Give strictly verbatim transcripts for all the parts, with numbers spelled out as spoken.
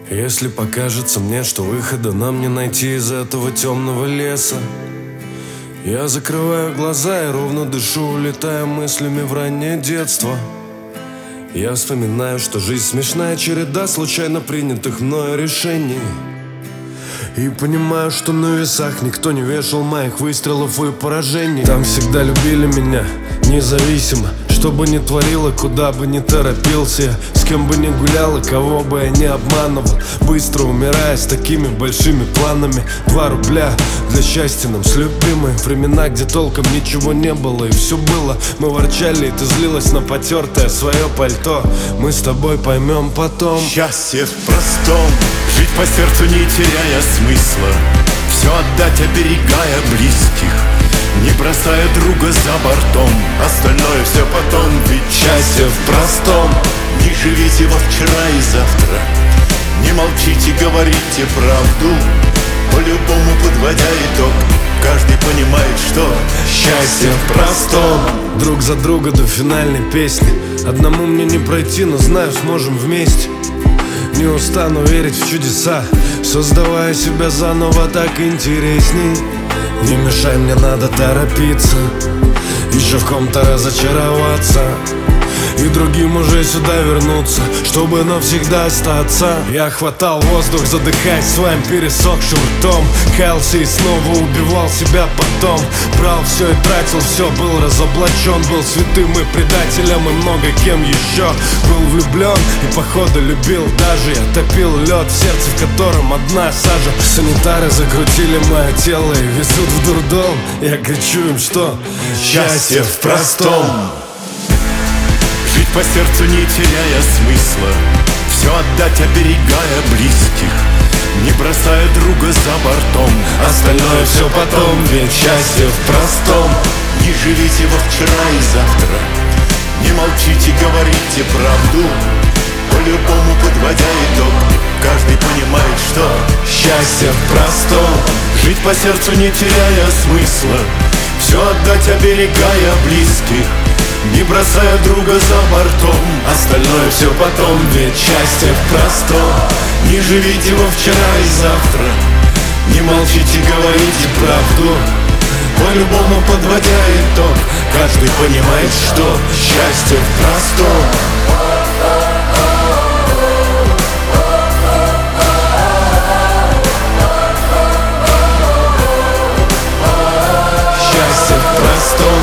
Если покажется мне, что выхода нам не найти из этого темного леса, я закрываю глаза и ровно дышу, улетая мыслями в раннее детство. Я вспоминаю, что жизнь смешная череда случайно принятых мною решений. И понимаю, что на весах никто не вешал моих выстрелов и поражений. Там всегда любили меня, независимо, что бы ни творила, куда бы ни торопился я, с кем бы ни гулял и кого бы я не обманывал, быстро умирая с такими большими планами. Два рубля для счастья нам с любимой. Времена, где толком ничего не было и все было. Мы ворчали, и ты злилась на потертое свое пальто. Мы с тобой поймем потом. Счастье в простом, жить по сердцу, не теряя смысла, все отдать, оберегая близких, не бросая друга за бортом. Остальное все потом, ведь счастье в простом. Не живите во вчера и завтра, не молчите, говорите правду, по-любому подводя итог. Каждый понимает, что счастье в простом. Друг за друга до финальной песни. Одному мне не пройти, но знаю, сможем вместе. Не устану верить в чудеса, создавая себя заново, так интересней. Не мешай, мне надо торопиться, еще в ком-то разочароваться, и другим уже сюда вернуться, чтобы навсегда остаться. Я хватал воздух, задыхаясь своим пересохшим ртом, каялся и снова убивал себя потом. Брал все и тратил все, был разоблачен, был святым и предателем и много кем еще. Был влюблен и походу любил даже. Я топил лед в сердце, в котором одна сажа. Санитары закрутили мое тело и везут в дурдом. Я кричу им, что счастье в простом. Жить по сердцу, не теряя смысла, все отдать, оберегая близких, не бросая друга за бортом. Остальное все потом, ведь счастье в простом. Не живите во вчера и завтра, не молчите, говорите правду, по-любому подводя итог. Каждый понимает, что счастье в простом. Жить по сердцу, не теряя смысла, все отдать, оберегая близких, не бросая друга за бортом. Остальное все потом, ведь счастье в простом. Не живите во вчера и завтра, не молчите, говорите правду, по-любому подводя итог. Каждый понимает, что счастье в простом. Счастье в простом.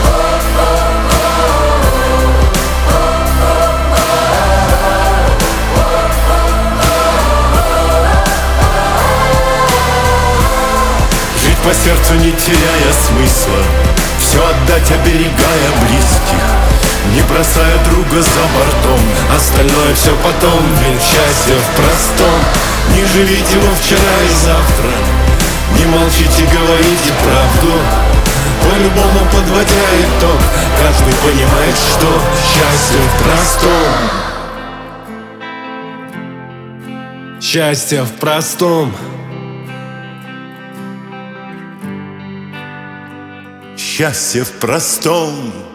По сердцу, не теряя смысла, все отдать, оберегая близких, не бросая друга за бортом. Остальное все потом, ведь счастье в простом. Не живите во вчера и завтра, не молчите, говорите правду, по-любому подводя итог. Каждый понимает, что счастье в простом. Счастье в простом. Счастье в простом.